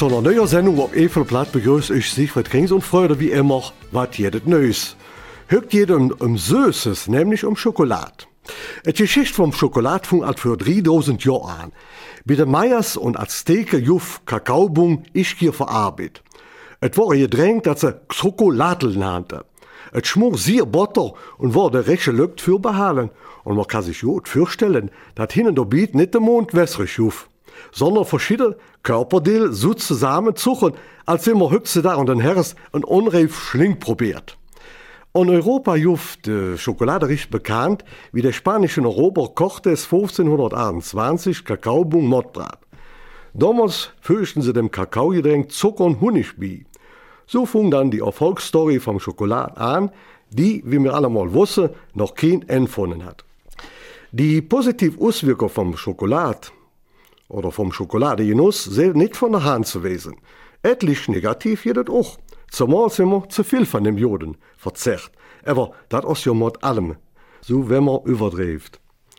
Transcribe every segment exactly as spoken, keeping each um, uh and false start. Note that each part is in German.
Zu einer neuen Sendung auf Evelplatt begrüße ich Siegfried Krings und freue wie immer, was jedes Neues. Hört jedem um Süßes, nämlich um Schokolade. Die Geschichte vom Schokolade fing alt für dreitausend Jahre an. Bei den Mayas und Azteken juf Kakaobum ich hier verarbeitet. Es wurde gedrängt, dass sie Schokoladel nannte. Es schmor sehr Butter und wurde recht Lückt für behalen. Und man kann sich gut vorstellen, dass hinten der Biet nicht der Mond wässrig schuf, sondern verschiedene Körperteile so zusammenzuchen, als wenn man höchste da und den Herres ein unreif Schling probiert. In Europa juf die Schokolade recht bekannt, wie der spanische Eroberer Cortés fünfzehnhundertachtundzwanzig Kakaobum Mordbrat. Damals fürchten sie dem Kakaogetränk Zucker und Honig bei. So fing dann die Erfolgsstory vom Schokolade an, die, wie wir alle mal wissen, noch kein Ende gefunden hat. Die positive Auswirkungen vom Schokolade oder vom Schokoladegenuss sind nicht von der Hand zu weisen. Etlich negativ jedoch auch. Zumal sind wir zu viel von dem Joden verzerrt. Aber das ist ja mit allem, so wenn man überdreht.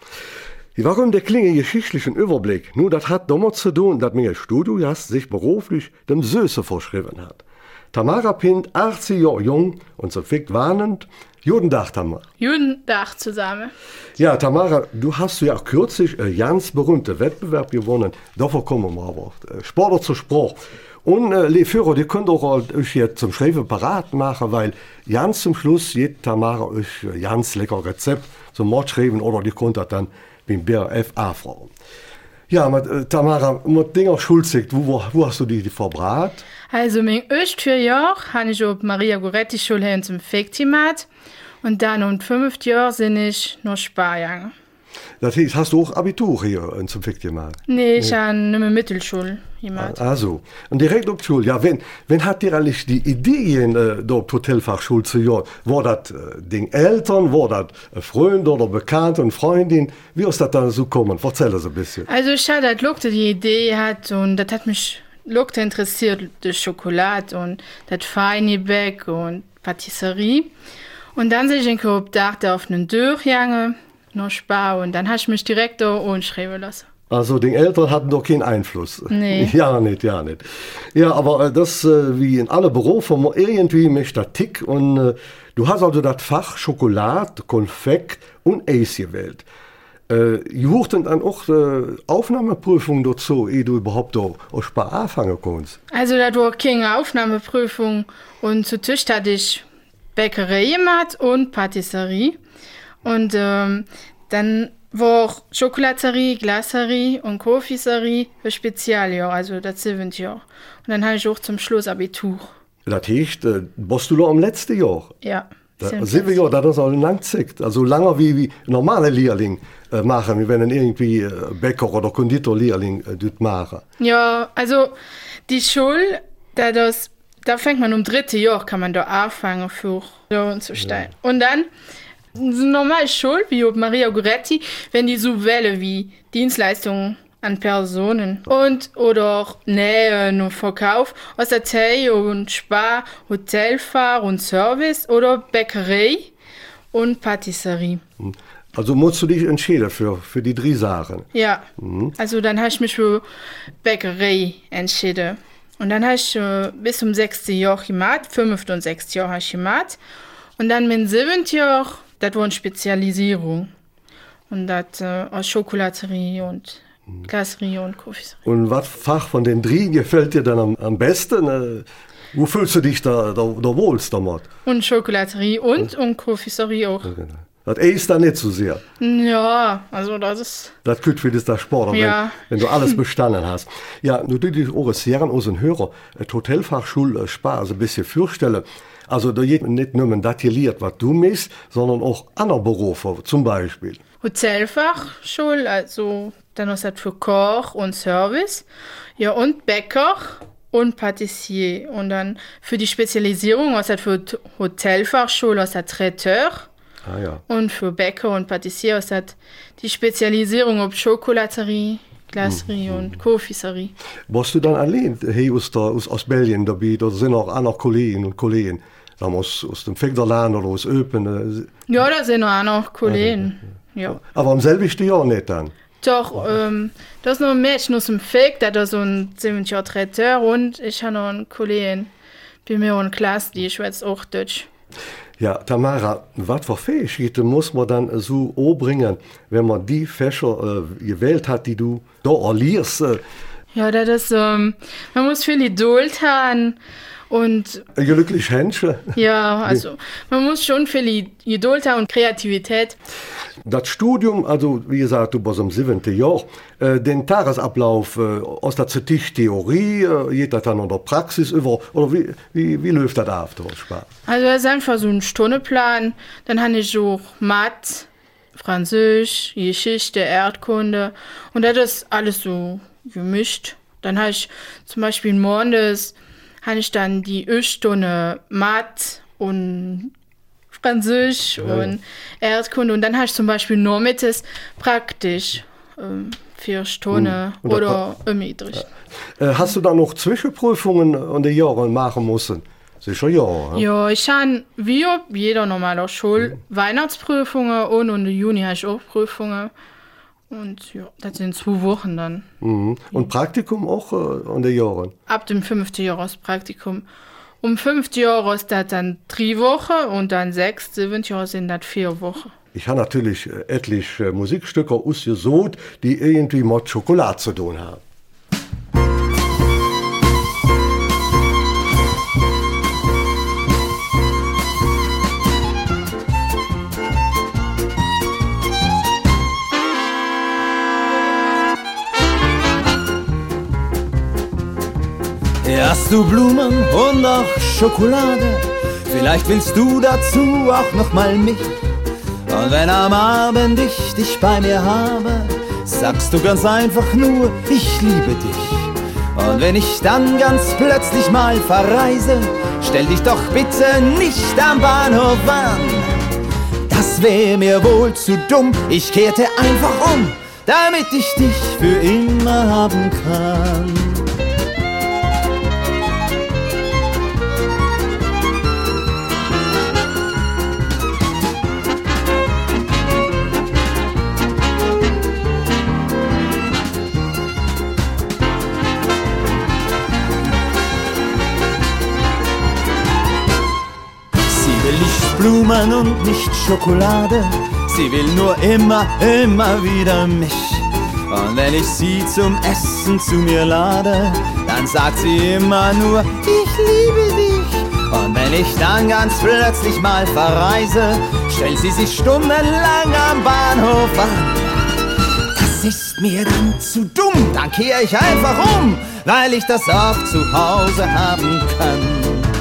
Warum der klinge geschichtlichen Überblick? Nun, das hat damit zu tun, dass mein Studiogast sich beruflich dem Süße verschrieben hat. Tamara Pint, achtzig Jahre jung und so fick warnend. Guten Tag, Tamara. Guten Tag zusammen. Ja, Tamara, du hast ja auch kürzlich einen ganz berühmten Wettbewerb gewonnen. Davon kommen wir aber. Sportler zu Spruch. Und äh, die Führer, die könnt auch euch jetzt zum Schreiben parat machen, weil ganz zum Schluss geht Tamara euch ein ganz lecker Rezept zum Mord schreiben oder die könnt das dann beim B R F anfragen. Ja, mit, äh, Tamara, mit Dinger Schulzig, wo, wo, wo hast du die, die verbrat? Also, mein erst vier Jahre habe ich auf Maria Goretti Schule zum Fektimat und dann um fünf Jahre sind ich nach Spanien. Das heißt, hast du auch Abitur hier zum Fektimat? Nee, ich nee. habe nicht mehr Mittelschule gemacht. Also, und direkt auf die Schule. Ja, wenn, wenn hat dir eigentlich die Ideen äh, da auf die Hotelfachschule zu gehen? War das äh, den Eltern, war das ein Freund oder Bekannte und Freundin? Wie ist das dann so gekommen? Erzähl das ein bisschen. Also, ich hatte das Lukte die Idee hat und das hat mich Lukte interessiert, die Schokolade und das Feinebäck und Patisserie. Und dann sehe ich einen Kopf auf einen Durchgang noch Spar und dann habe ich mich direkt da anschreiben lassen. Also die Eltern hatten doch keinen Einfluss. Nee. Ja, nicht, ja, nicht. Ja, aber das, äh, wie in alle Berufe, man irgendwie mischt das Tick und äh, du hast also das Fach Schokolade, Konfekt und Eis gewählt. Äh, ihr wurden dann auch äh, Aufnahmeprüfung dazu, ehe du überhaupt da aus Spar anfangen kannst? Also da war keine Aufnahmeprüfung und zu Tisch hatte ich Bäckerei gemacht und Patisserie. Und ähm, dann war auch Schokolaterie, Glaserie und Konfiserie für Spezialjahr, also das siebente Jahr. Und dann habe ich auch zum Schluss Abitur. Das heißt, äh, warst du noch im letzten Jahr? Ja. Sieben Jahre, das ist auch lang Zeit. Also langer wie, wie normale Lehrling äh, machen, wie wenn irgendwie äh, Bäcker oder Konditorlehrling äh, das machen. Ja, also die Schule, da, das, da fängt man um dritte Jahr, kann man da anfangen für Lohn zu steigen. Ja. Und dann so normale Schule, wie auf Maria Goretti, wenn die so wählen wie Dienstleistungen an Personen und oder auch Nähen und Verkauf, aus der Tee und Spar, Hotelfahrt und Service oder Bäckerei und Patisserie. Also musst du dich entscheiden für, für die drei Sachen? Ja, mhm. Also dann habe ich mich für Bäckerei entschieden. Und dann habe ich äh, bis zum sechsten Jahr gemacht, fünften und sechsten Jahr habe ich gemacht. Und dann mit dem siebten Jahr, das war eine Spezialisierung. Und das äh, aus Schokolaterie und Glaserie und Konfiserie. Und was Fach von den drei gefällt dir dann am, am besten? Äh, wo fühlst du dich da, da, da wohlst damit? Und Schokolaterie und, und, und Konfiserie auch. Ja, genau. Das ist da nicht so sehr. Ja, also das ist... Das gut für das Sport, ja. wenn, wenn du alles bestanden hast. Ja, du dich auch sehr an unseren Hörer, die Hotelfachschule Spaß ein bisschen vorstellen. Also da geht nicht nur das gelehrt, was du machst, sondern auch andere Berufe, zum Beispiel. Hotelfachschule, also dann ist das für Koch und Service. Ja, und Bäcker und Patissier. Und dann für die Spezialisierung ist das für Hotelfachschule, ist das Traiteur. Ah, ja. Und für Bäcker und Patissier ist das die Spezialisierung auf Schokolaterie, Glaserie mhm. und Konfiserie. Warst du dann allein hier aus, der, aus, aus Belgien dabei? Oder sind auch andere Kollegen und Kollegen aus, aus dem Fegderland oder aus Öpen? Ja, da sind auch noch Kollegen. Okay. Ja. Aber am selben Jahr nicht dann? Doch, ähm, das ist noch ein Mädchen aus dem Fake, der ist so ein siebzig Traiteur und ich habe noch einen Kollegen bei mir in der Klasse, die schwätzt auch Deutsch. Ja, Tamara, was für Fähigkeiten muss man dann so anbringen, wenn man die Fächer äh, gewählt hat, die du da erlierst? Äh. Ja, das ist, ähm, man muss viel Geduld haben und... Ein glückliches Händchen. Ja, also man muss schon viel Geduld haben und Kreativität. Das Studium, also wie gesagt, du bist im siebten Jahr, äh, den Tagesablauf äh, aus der Theorie, äh, geht das dann in der Praxis über, oder wie, wie, wie läuft das ab? Also das ist einfach so ein Stundenplan, dann habe ich auch Mathe, Französisch, Geschichte, Erdkunde und das ist alles so gemischt. Dann habe ich zum Beispiel morgens, habe ich dann die Stunde Mathe und Französisch ja, und ja. Erdkunde und dann habe ich zum Beispiel nachmittags praktisch ähm, vier Stunden mhm. oder Übrigen. Ja. Äh, hast du da noch Zwischenprüfungen an den Jahren machen müssen? Sicher ja. Ja, ja ich habe wie jeder normale Schule mhm. Weihnachtsprüfungen und im Juni habe ich auch Prüfungen. Und ja, das sind zwei Wochen dann. Mhm. Und Praktikum auch äh, an den Jahren? Ab dem fünften Jahr das Praktikum. Um fünf Jahre ist das dann drei Wochen und dann sechs, sieben Jahre sind das vier Wochen. Ich habe natürlich etliche Musikstücke ausgesucht, die irgendwie mit Schokolade zu tun haben. Hast du Blumen und auch Schokolade? Vielleicht willst du dazu auch noch mal mich. Und wenn am Abend ich dich bei mir habe, sagst du ganz einfach nur, ich liebe dich. Und wenn ich dann ganz plötzlich mal verreise, stell dich doch bitte nicht am Bahnhof an. Das wär mir wohl zu dumm, ich kehrte einfach um, damit ich dich für immer haben kann. Blumen und nicht Schokolade. Sie will nur immer, immer wieder mich. Und wenn ich sie zum Essen zu mir lade, dann sagt sie immer nur, ich liebe dich. Und wenn ich dann ganz plötzlich mal verreise, stellt sie sich stundenlang am Bahnhof an. Das ist mir dann zu dumm, dann kehre ich einfach um, weil ich das auch zu Hause haben kann.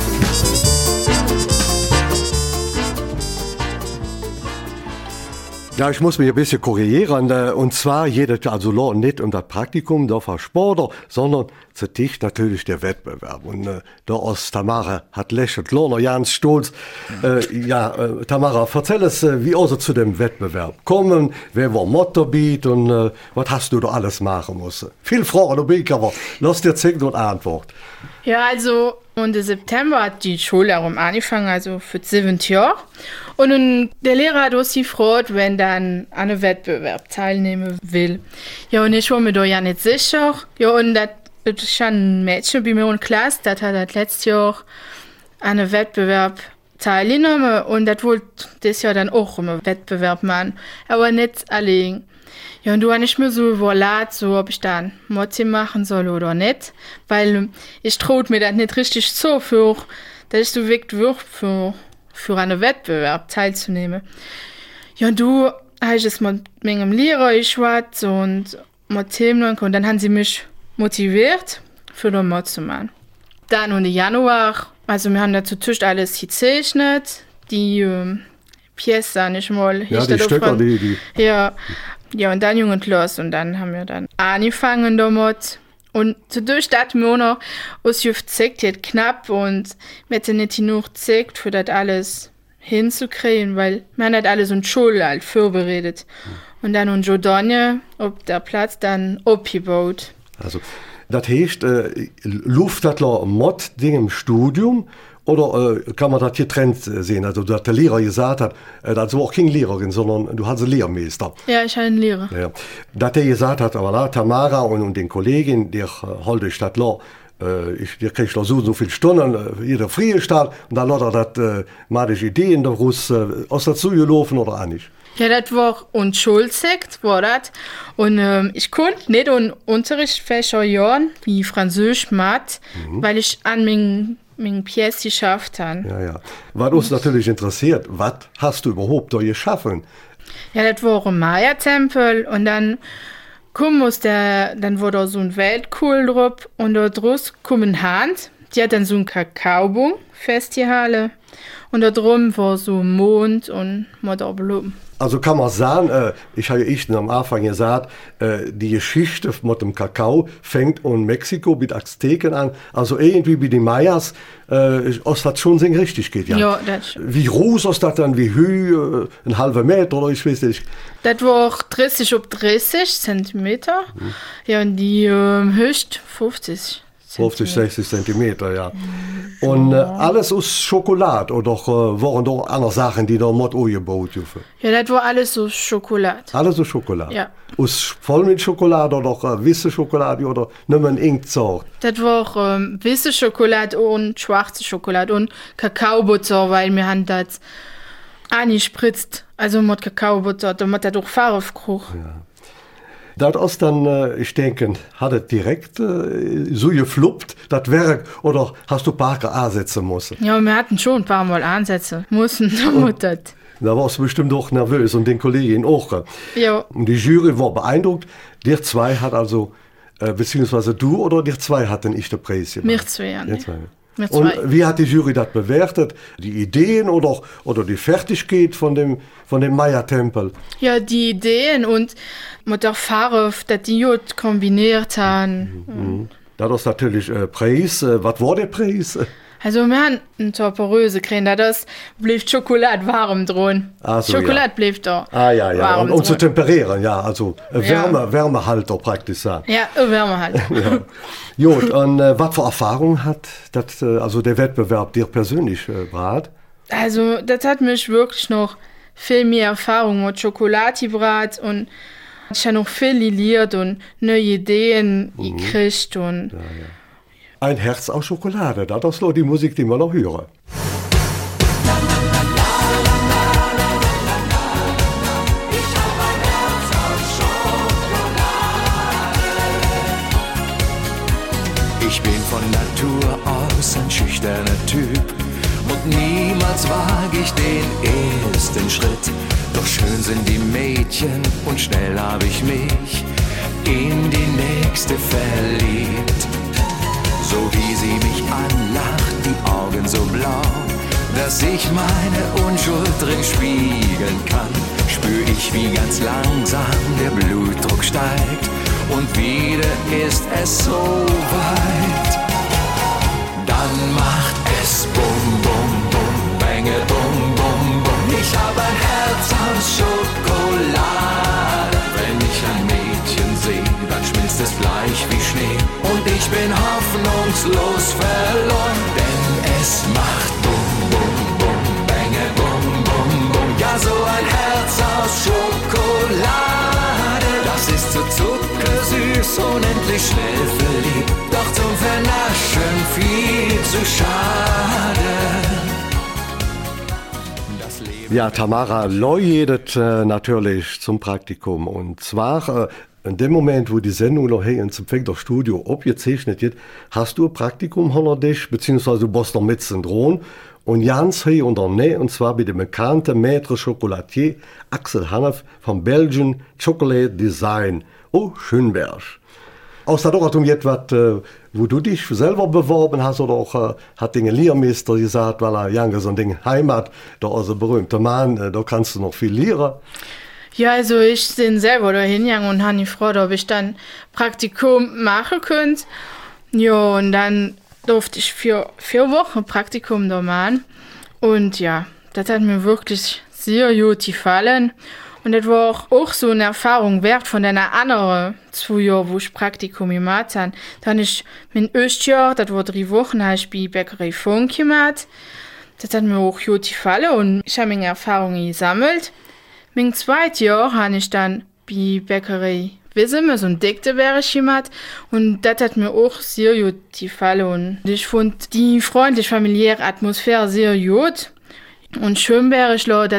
Ja, ich muss mich ein bisschen korrigieren. Und zwar jedes, also nicht um das Praktikum, da war Sportler, sondern zu dich natürlich der Wettbewerb. Und äh, da aus Tamara hat lächelt, Lohner ganz stolz. Äh, ja, äh, Tamara, erzähl es, äh, wie also zu dem Wettbewerb kommen, wer war Mottobeat und äh, was hast du da alles machen müssen? Viel Fragen dabei, aber lass dir zeigen und Antwort. Ja, also Ende September hat die Schule auch angefangen, also für siebtes Jahr. Und nun, der Lehrer hat uns gefragt, wenn dann an einem Wettbewerb teilnehmen will. Ja, und ich war mir da ja nicht sicher. Ja, und das ist schon ein Mädchen bei mir in der Klasse, das hat das letztes Jahr an einem Wettbewerb teilgenommen. Und das wollte das Jahr dann auch einen Wettbewerb machen, aber nicht allein. Ja, und du hast nicht mehr so überlegt, so, ob ich dann Motti machen soll oder nicht, weil ich traut mir das nicht richtig so, für, dass ich so wirklich wird, für, für einen Wettbewerb teilzunehmen. Ja, und du hast es mit meinem Lehrer geschwatzt und mit Themen und dann haben sie mich motiviert, für den Mod zu machen. Dann im Januar, also wir haben dazu Tisch alles gezeichnet, die ähm, Pièce, nicht mal. Ja, die Stücke, die, die. Ja. Ja, und dann jungen los und dann haben wir dann angefangen damit. Und dadurch, dass wir noch uns gezeigt hat, knapp und wir hätten nicht genug gezeigt, für das alles hinzukriegen, weil wir haben das alles in der Schule halt vorbereitet. Und dann in Jordanien, auf der Platz, dann abgebaut. Also, das heißt, äh, Luftadler Mod-Ding im Studium Oder äh, kann man das getrennt sehen? Also, dass der Lehrer gesagt hat, äh, das war auch keine Lehrerin, sondern du hast einen Lehrmeister. Ja, ich habe einen Lehrer. Ja. Dass der gesagt hat, aber la, Tamara und, und den Kollegen, der äh, halte ich das la, äh, ich, der kriegt so, so viele Stunden, äh, jeder frie statt, und dann hat er das, äh, mal die Ideen daraus, äh, aus dazu gelaufen oder auch nicht. Ja, das war unschuldig, war das. Und ähm, ich konnte nicht in Unterrichtsfächer jahren, wie Französisch, Mathe, mhm. weil ich an meinen mein Pièce geschafft habe. Ja, ja. Was uns natürlich interessiert, was hast du überhaupt da geschaffen? Ja, das war ein Maya-Tempel und dann kam aus der, dann war da so ein Weltkohl drauf und da draus kam eine Hand, die hat dann so ein Kakaobon festgehalten und da drum war so ein Mond und Blumen. Also kann man sagen, äh, ich habe ich am Anfang gesagt, äh, die Geschichte mit dem Kakao fängt in Mexiko mit Azteken an, also irgendwie wie die Mayas, äh, aus das schon sehr richtig geht. Ja, ja das wie groß ist das dann, wie hoch, äh, ein halber Meter oder ich weiß nicht. Das war dreißig auf dreißig Zentimeter, mhm. ja, und die äh, höchst fünfzig. fünfzig, sechzig Zentimeter, ja. Und äh, alles aus Schokolade oder äh, waren da andere Sachen, die da mit angebaut dürfen? Ja, das war alles so Schokolade. Alles aus Schokolade? Ja. Aus Vollmilchschokolade oder äh, weiße Schokolade oder nicht mehr irgendeine? Das war ähm, weiße Schokolade und schwarze Schokolade und Kakaobutter, weil wir haben das angespritzt. Also mit Kakaobutter, damit das durch Farbe gekriegt. Ja. Das ist dann, äh, ich denke, hat es direkt äh, so gefluppt, das Werk, oder hast du ein paar ansetzen müssen? Ja, wir hatten schon ein paar Mal ansetzen müssen, damit das. Da warst du bestimmt auch nervös und den Kollegen auch. Ja. Und die Jury war beeindruckt. Der zwei hat also, äh, beziehungsweise du oder der zwei hat den ich den Preis gemacht? Mir zwei, ja. Der zwei. Und wie hat die Jury das bewertet? Die Ideen oder, oder die Fertigkeit von dem, von dem Maya-Tempel? Ja, die Ideen und mit der Farbe, dass die Jod kombiniert haben. Mhm. Das ist natürlich äh, Preis. Äh, was war der Preis? Also wir haben eine Torperöse gekriegt, das blieb Schokolade warm drin. Ah, so, Schokolade ja. blieb da Ah ja, ja. warm Und, und zu temperieren, ja. Also äh, Wärme, ja. Wärmehalter praktisch sagen. Ja, Wärmehalter. Ja. Gut, und äh, was für Erfahrung hat das, äh, also der Wettbewerb dir persönlich äh, gebracht? Also das hat mich wirklich noch viel mehr Erfahrung mit Schokolade gebracht und ich habe noch viel gelernt und neue Ideen mhm. gekriegt. Und ja, ja. Ein Herz aus Schokolade, das ist noch die Musik, die wir noch hören. Ich bin von Natur aus ein schüchterner Typ und niemals wage ich den ersten Schritt. Doch schön sind die Mädchen und schnell habe ich mich in die nächste verliebt. So wie sie mich anlacht, die Augen so blau, dass ich meine Unschuld drin spiegeln kann, spür ich, wie ganz langsam der Blutdruck steigt und wieder ist es so weit. Dann macht es bum, bum, bum, bänge, bum, bum, bum. Ich hab ein Herz aus Schokolade. Wenn ich ein Mädchen sehe, dann schmilzt es bleich wie Schnee. Und ich bin hoffnungslos verloren, denn es macht bum, bum, bum, bänge, bum, bum, bum. Ja, so ein Herz aus Schokolade, das ist so zuckersüß, unendlich schnell verliebt, doch zum Vernaschen viel zu schade. Ja, Tamara läutet äh, natürlich zum Praktikum und zwar äh, in dem Moment, wo die Sendung noch hier zum Fengtor Studio abgezeichnet wird, hast du ein Praktikum hinter dich, beziehungsweise du bist noch mit dran und ganz hier in der Nähe, und zwar bei dem bekannten Maître Chocolatier Axel Hannef vom Belgian Chocolate Design, oh, Schönberg. Außer dort um etwas, äh, wo du dich selber beworben hast, oder auch äh, hat den Lehrmeister gesagt, weil er Jange so ein Ding Heimat, da ist ein berühmter Mann, äh, da kannst du noch viel lernen. Ja, also ich bin selber da hingegangen und habe gefragt, ob ich dann Praktikum machen könnte. Ja, und dann durfte ich für vier Wochen Praktikum da machen. Und ja, das hat mir wirklich sehr gut gefallen. Und das war auch so eine Erfahrung wert von den anderen zwei Jahren, wo ich Praktikum gemacht habe. Dann ich mein erstes Jahr, das war drei Wochen, habe ich bei Bäckerei Funk gemacht. Das hat mir auch gut gefallen und ich habe meine Erfahrungen gesammelt. Mein zweites Jahr habe ich dann bei Bäckerei Wissemes und Dichteberg gemacht und das hat mir auch sehr gut gefallen. Und ich fand die freundliche, familiäre Atmosphäre sehr gut. Und Schönberg, das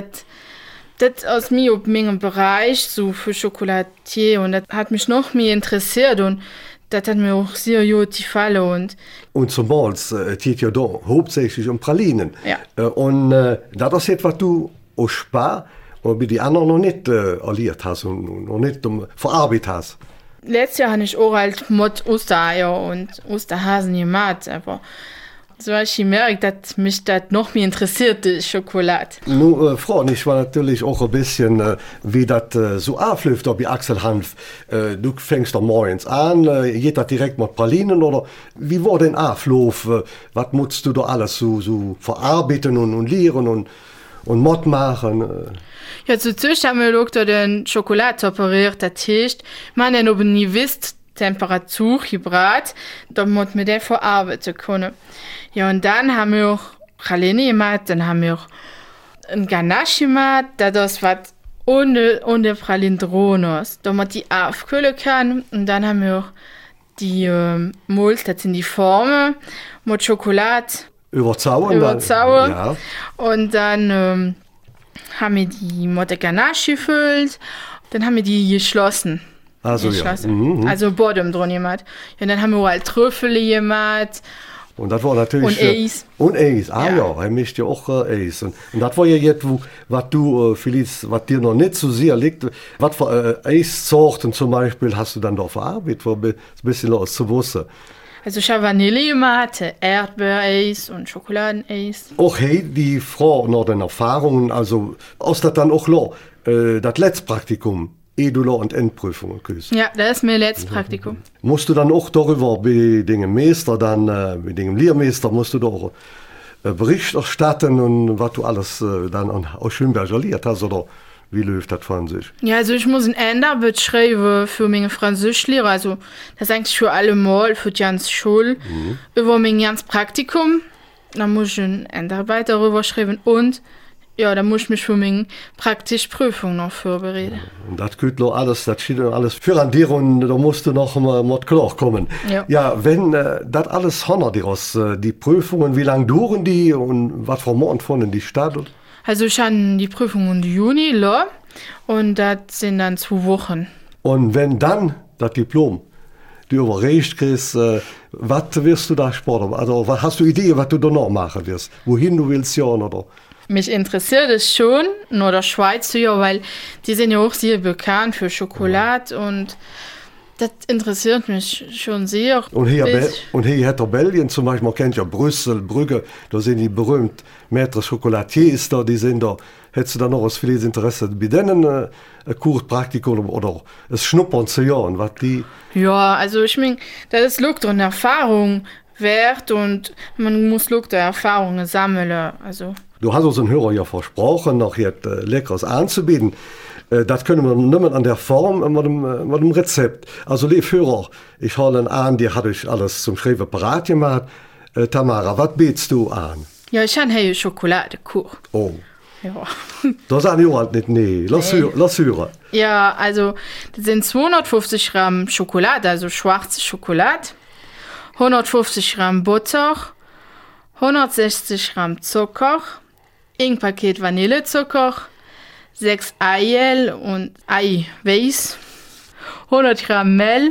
Das aus mir auf meinem Bereich, so für Schokolatier, und das hat mich noch mehr interessiert und das hat mir auch sehr gut gefallen. Und, und zumal es äh, geht ja da hauptsächlich um Pralinen. Ja. Äh, und äh, das ist etwas, was du auch Spar und bei den anderen noch nicht äh, erlebt hast und noch nicht um, verarbeitet hast. Letztes Jahr habe ich auch halt mit Ostereier und Osterhasen gemacht, aber so habe ich gemerkt, dass mich das noch mehr interessiert, die Schokolade. Nun, äh, Frau, ich war natürlich auch ein bisschen, äh, wie das äh, so abläuft bei Axel Hanf. Äh, du fängst da morgens an, äh, geht das direkt mit Pralinen oder wie war denn Ablauf? Äh, was musst du da alles so, so verarbeiten und, und lehren und, und Mod machen? Äh? Ja, zuerst haben wir auch den Schokolade operiert, das heißt, man hat oben nie wisst, Temperatur gebraten, damit wir den verarbeiten können. Ja, und dann haben wir auch Praline gemacht, dann haben wir auch ein Ganache gemacht, das was ohne, ohne Praline drin ist, damit die aufkühlen kann. Und dann haben wir auch die ähm, Molds, das sind die Formen, mit Schokolade überzaubern. Überzaubern. Ja. Und dann ähm, haben wir die mit der Ganache gefüllt, dann haben wir die geschlossen. Also, ja. Mhm. Also Bottom drin gemacht. Ja, dann haben wir auch halt Trüffel gemacht. Und das war natürlich... Und Eis. Äh, und Eis, ah ja, ja er mischt ja auch äh, Eis. Und, und das war ja jetzt, wo, was du, äh, Feliz, was dir noch nicht so sehr liegt, was für äh, Eissorten zum Beispiel hast du dann da verarbeitet, um ein bisschen was zu wissen? Also ich habe Vanille gemacht, Erdbeereis und Schokoladeneis. Auch hey, die Frau noch den Erfahrungen, also aus das dann auch lo, äh, das letzte Praktikum, Edula und Endprüfungen küssen. Ja, das ist mein letztes Praktikum. Musst du dann auch darüber bei dem Meister, dann äh, bei dem Lehrmeister, musst du doch äh, Bericht erstatten und was du alles äh, dann aus Schönberg erlebt hast, oder wie läuft das von sich? Ja, also ich muss ein Enderbild schreiben für meine Französischlehrer, also das ist eigentlich für alle Mal, für die ganze Schule, mhm. über mein ganzes Praktikum. Dann muss ich ein Endarbeit darüber schreiben und ja, da muss ich mich für meine praktische Prüfung noch vorbereiten. Und das geht noch alles, das steht noch alles für an dir und da musst du noch mal mit klar kommen. Ja, ja wenn äh, das alles honor dir aus, äh, die Prüfungen, wie lange dauern die und was für Monat von die Stadt? Also ich habe die Prüfung im Juni, la, und das sind dann zwei Wochen. Und wenn dann das Diplom du überreicht kriegst, äh, was wirst du da sporten? Also was, hast du Ideen, was du da noch machen wirst? Wohin du willst ja oder? Mich interessiert es schon, nur der Schweiz ja, weil die sind ja auch sehr bekannt für Schokolade ja. Und das interessiert mich schon sehr. Und hier, Be- und hier hat Belgien zum Beispiel, man kennt ja Brüssel, Brügge, da sind die berühmt Maître Chocolatiers da, die sind da. Hättest du da noch was vieles Interesse bei denen, äh, ein Kurspraktikum oder ein Schnuppern zu jahren, was die? Ja, also ich meine, das ist Look und Erfahrung wert und man muss Look der Erfahrungen sammeln, also. Du hast unseren Hörer ja versprochen, noch jetzt äh, Leckeres anzubieten. Äh, das können wir nicht mehr an der Form, äh, mit, dem, äh, mit dem Rezept. Also, liebe Hörer, ich hole an, die hat euch alles zum Schreiben parat gemacht. Äh, Tamara, was bietest du an? Ja, ich habe hier Schokoladekuchen. Oh. Ja. Das sage ich halt nicht, nee. Lass, nee. Hör, lass hören. Ja, also, das sind zweihundertfünfzig Gramm Schokolade, also schwarze Schokolade, hundertfünfzig Gramm Butter, hundertsechzig Gramm Zucker, ein Paket Vanillezucker, sechs Eier und Eiweiß, hundert Gramm Mehl,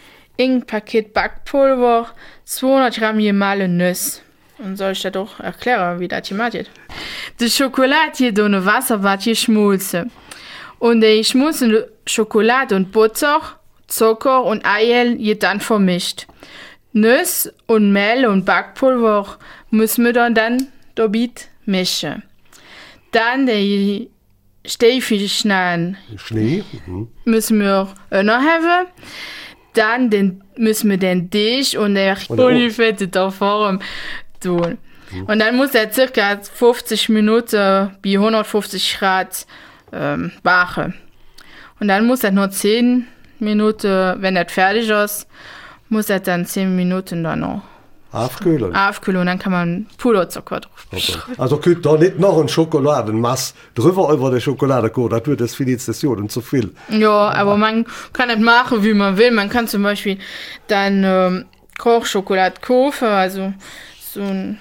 ein Paket Backpulver, zweihundert Gramm gemahlene Nüsse. Und soll ich das doch erklären, wie das gemacht wird? Die Schokolade hier ohne Wasser wird geschmolzen. Und die geschmolzene Schokolade und Butter, Zucker und Eier wird dann vermischt. Nüsse und Mehl und Backpulver müssen wir dann, dann damit mischen. Dann die Stiefel Schnee mhm. müssen wir noch haben. Dann den, müssen wir den Tisch und der unfette Form tun. Mhm. Und dann muss er circa fünfzig Minuten bei hundertfünfzig Grad ähm, backen. Und dann muss das nur zehn Minuten, wenn das fertig ist, muss das dann zehn Minuten dann noch aufkühlen. Aufkühlen und dann kann man Puderzucker drauf. Okay. Also könnt da nicht noch ein Schokoladenmass drüber über die Schokolade gehen, das wird das für die Session zu viel. Ja, aber man kann es machen, wie man will. Man kann zum Beispiel dann ähm, Kochschokolade kaufen, also so ein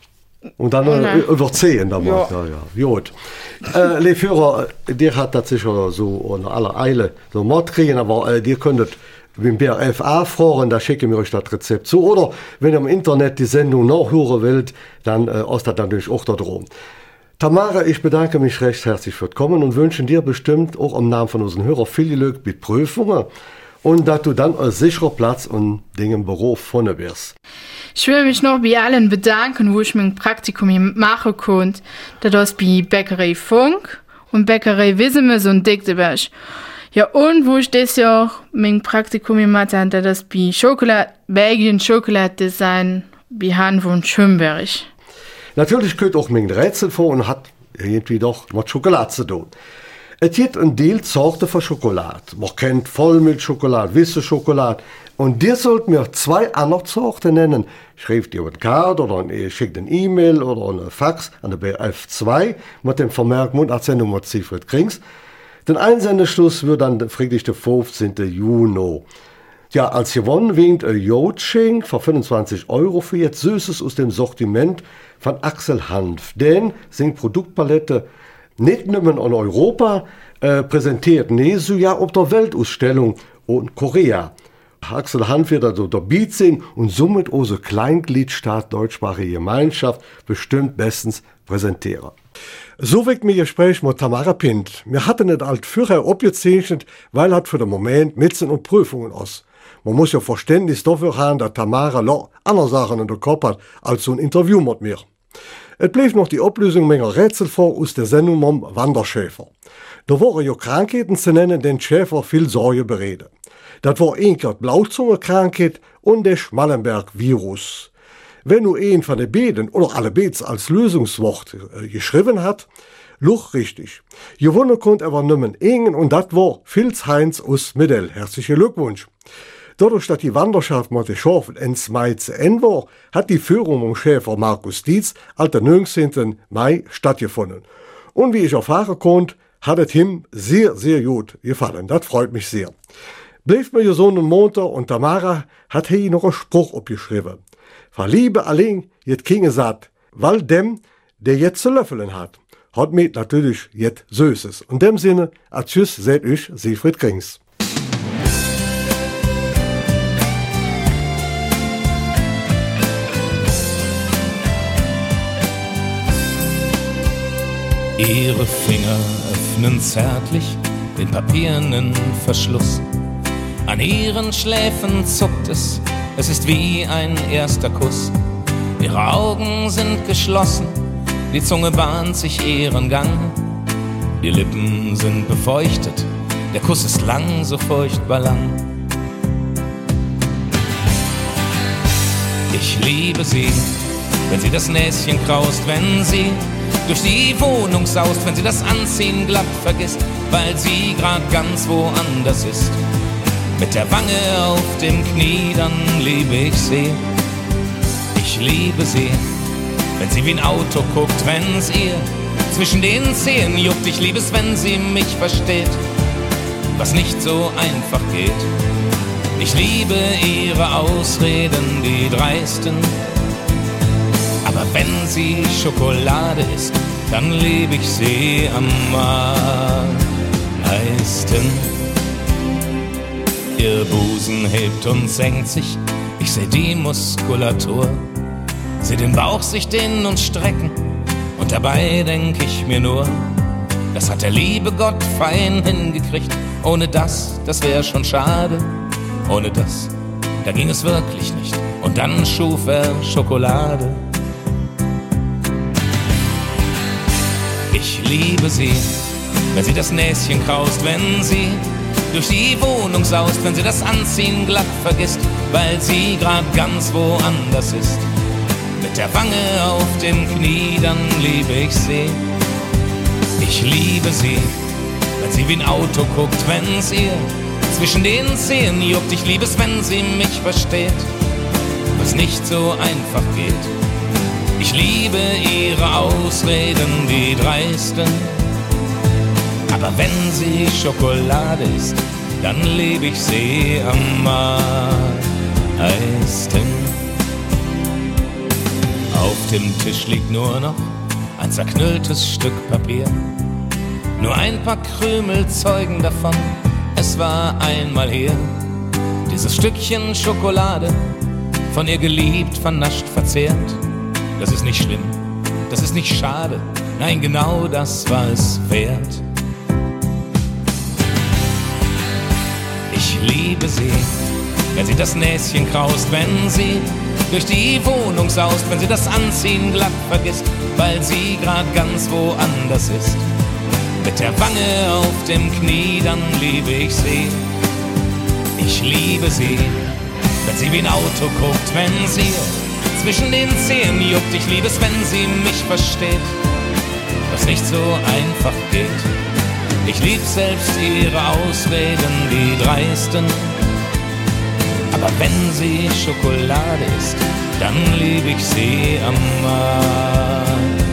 und dann äh, überziehen damit. Ja. Ja, ja. Gut. äh, liebe Führer, dir hat das sicher so in aller Eile so Mord kriegen, aber äh, ihr könntet beim B R F anfragen, da schicken wir euch das Rezept zu. Oder wenn ihr im Internet die Sendung nachhören wollt, dann äh, ist das natürlich auch da drum. Tamara, ich bedanke mich recht herzlich für das Kommen und wünsche dir bestimmt auch im Namen von unseren Hörern viel Glück mit Prüfungen und dass du dann einen sicheren Platz und Dingen im Beruf vorne wirst. Ich will mich noch bei allen bedanken, wo ich mein Praktikum machen konnte. Das ist bei Bäckerei Funk und Bäckerei Wissemers und Digdeberg. Ja, und wo ich das Jahr mein Praktikum gemacht habe, das ist bei Schokolade, Belgien Schokoladedesign bei Hanf und Schönberg. Natürlich kommt auch mein Rätsel vor und hat irgendwie doch mit Schokolade zu tun. Es gibt ein Deal Sorte von Schokolade. Man kennt Vollmilchschokolade, Wisse-Schokolade. Und dir sollt mir zwei andere Sorten nennen. Schreibt ihr eine Karte oder ihr schickt eine E-Mail oder eine Fax an der B F zwei mit dem Vermerk Mundartsendung mit Siegfried Krings. Den Einsendeschluss wird dann der Friedrich der fünfzehnten Juni. Ja, als gewonnen winkt ein Jodschenk für fünfundzwanzig Euro für jetzt Süßes aus dem Sortiment von Axel Hanf. Denn sind Produktpalette nicht nur in Europa äh, präsentiert, nee, so ja auf der Weltausstellung in Korea. Axel Hanf wird also der Beat singen und somit unsere Kleingliedstaat deutschsprachige Gemeinschaft bestimmt bestens präsentieren. So wirkt mir Gespräch mit Tamara Pint. Wir hatten nicht alt vorher abgezeichnet, weil hat für den Moment Metzen und Prüfungen aus. Man muss ja Verständnis dafür haben, dass Tamara noch andere Sachen in der Kopf hat, als so ein Interview mit mir. Es blieb noch die Ablösung meiner Rätsel vor aus der Sendung vom Wanderschäfer. Da waren ja Krankheiten zu nennen, den Schäfer viel Sorge bereden. Das war einkert Blauzunge-Krankheit und der Schmallenberg-Virus. Wenn nur ein von den beiden oder alle Beats als Lösungswort äh, geschrieben hat, luch richtig. Gewonnen konnte aber nimmen ingen und das war Filz Heinz aus Medell. Herzlichen Glückwunsch. Dadurch, dass die Wanderschaft mit der Schaufel ins Mai zu Ende war, hat die Führung um Schäfer Markus Dietz am neunzehnten Mai stattgefunden. Und wie ich erfahren konnte, hat es ihm sehr, sehr gut gefallen. Das freut mich sehr. Blieb mir gesund und munter und Tamara hat hier noch einen Spruch abgeschrieben. Verliebe allein, jetzt Kinge sagt, weil dem, der jetzt zu löffeln hat, hat mir natürlich jetzt Süßes. Und in dem Sinne, a tschüss, seht ich, Siegfried Krings. Ihre Finger öffnen zärtlich den papiernen Verschluss. An ihren Schläfen zuckt es, es ist wie ein erster Kuss. Ihre Augen sind geschlossen, die Zunge bahnt sich ihren Gang. Die Lippen sind befeuchtet, der Kuss ist lang, so furchtbar lang. Ich liebe sie, wenn sie das Näschen kraust, wenn sie durch die Wohnung saust, wenn sie das Anziehen glatt vergisst, weil sie grad ganz woanders ist. Mit der Wange auf dem Knie, dann liebe ich sie. Ich liebe sie, wenn sie wie ein Auto guckt, wenn's ihr zwischen den Zehen juckt. Ich liebe es, wenn sie mich versteht, was nicht so einfach geht. Ich liebe ihre Ausreden, die dreisten. Aber wenn sie Schokolade isst, dann liebe ich sie am meisten. Ihr Busen hebt und senkt sich, ich seh die Muskulatur. Seh den Bauch sich dehnen und strecken, und dabei denk ich mir nur, das hat der liebe Gott fein hingekriegt. Ohne das, das wär schon schade. Ohne das, da ging es wirklich nicht. Und dann schuf er Schokolade. Ich liebe sie, wenn sie das Näschen kraust, wenn sie durch die Wohnung saust, wenn sie das Anziehen glatt vergisst, weil sie grad ganz woanders ist. Mit der Wange auf dem Knie, dann liebe ich sie. Ich liebe sie, wenn sie wie ein Auto guckt, wenn's ihr zwischen den Zehen juckt. Ich liebe es, wenn sie mich versteht, was nicht so einfach geht. Ich liebe ihre Ausreden, die dreisten, aber wenn sie Schokolade ist, dann liebe ich sie am meisten. Auf dem Tisch liegt nur noch ein zerknülltes Stück Papier. Nur ein paar Krümel zeugen davon, es war einmal hier. Dieses Stückchen Schokolade, von ihr geliebt, vernascht, verzehrt. Das ist nicht schlimm, das ist nicht schade, nein, genau das war es wert. Ich liebe sie, wenn sie das Näschen kraust, wenn sie durch die Wohnung saust, wenn sie das Anziehen glatt vergisst, weil sie grad ganz woanders ist. Mit der Wange auf dem Knie, dann liebe ich sie. Ich liebe sie, wenn sie wie ein Auto guckt, wenn sie zwischen den Zehen juckt. Ich liebe es, wenn sie mich versteht, was nicht so einfach geht. Ich lieb selbst ihre Ausreden, die dreisten, aber wenn sie Schokolade ist, dann lieb ich sie am meisten.